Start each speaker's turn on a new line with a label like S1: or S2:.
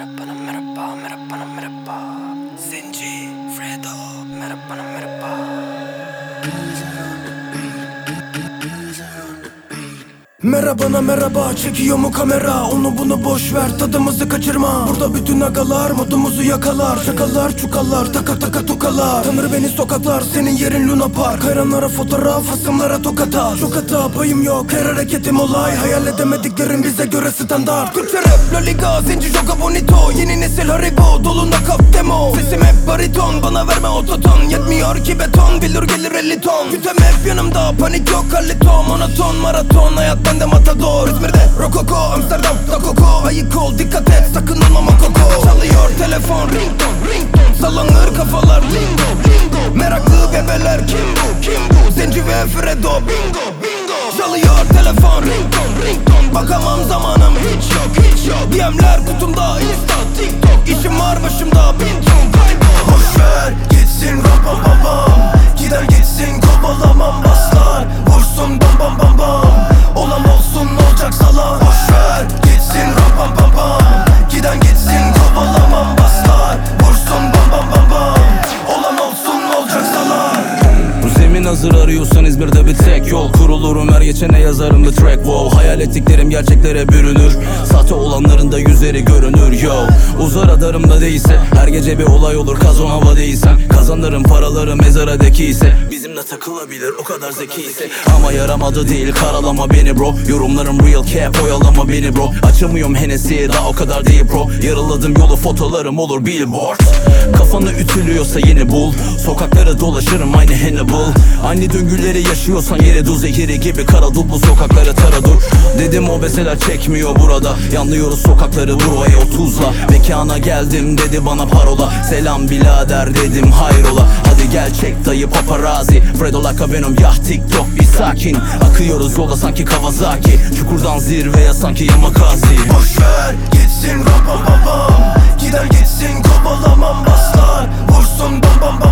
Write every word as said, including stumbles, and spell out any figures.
S1: Merhaba, merhaba, merhaba, merhaba. Zenci, Fredo. Merhaba, merhaba.
S2: Merhabana merhaba, çekiyor mu kamera? Onu bunu boş ver, tadımızı kaçırma. Burada bütün agalar modumuzu yakalar. Şakalar çukallar, taka taka tukalar. Tanır beni sokaklar, senin yerin Luna Park. Hayranlara fotoğraf, hasımlara tokat at. Çok hata payım yok, her hareketim olay. Hayal edemediklerim bize göre standart. Türkçe rap, La Liga, zenci joga bonito. Yeni nesil Haribo, dolu nakaf demo. Sesim hep bariton, bana verme ototon. Yetmiyor ki beton, bilir gelir elli ton. Gütem hep yanımda, panik yok halito. Monoton, maraton, hayat bende matador. İzmir'de rokoko, Amsterdam takoko. Ayık ol, dikkat et, sakın olma makoko. Çalıyor telefon, rington, rington. Sallanır kafalar, lingo, lingo. Meraklı bebeler, kim bu, kim bu? Zenci ve Fredo, bingo, bingo. Çalıyor telefon, rington, rington. Bakamam zamanım, hiç yok, hiç yok. D M'ler kutumda, Insta, TikTok. İşim var başımda, bin ton, kaybol. Boşver, gitsin ram pam pam pam. Gider gitsin, kovalamam baslar. Vursun bam bam bam bam. Olan olsun, olacak salan. Boşver, gitsin ram pam pam pam. Giden gitsin, kovalamam baslar. Vursun bam bam bam bam. Olan olsun, olacak salan.
S3: Bu zemin hazır arıyorsan İzmir'de bir tek yol kurulurum, her geçene yazarım the track wow. Hayal ettiklerim gerçeklere bürünür, sahte olanların da yüzleri görünür yo. Uzar adarımda değilse her gece bir olay olur, kazon hava değilsen. Kazanırım paraları mezara deki ise bizimle takılabilir o kadar zeki ise. Ama yaramadı değil, karalama beni bro. Yorumlarım real cap, oyalama beni bro. Açamıyorum Hennessy, daha o kadar değil bro. Yarıladım yolu, fotolarım olur billboard. Kafanı ütülüyorsa yeni bul, sokakları dolaşırım aynı Hannibal. Aynı döngüleri yaşıyorsan yere du zehiri gibi, kara dul bu sokakları tara dur. Dedim o beseler çekmiyor burada, yanlıyoruz sokakları buraya otuzla. Mekana geldim dedi bana parola, selam birader dedim hayrola. Hadi gel çek dayı paparazzi, Fredo like benim yah TikTok bir sakin. Akıyoruz yolda sanki Kawasaki, çukurdan zirveye sanki Yamakazi.
S2: Boşver gitsin ram pam pam pam. Gider gitsin, kovalamam baslar. Vursun bam bam bam.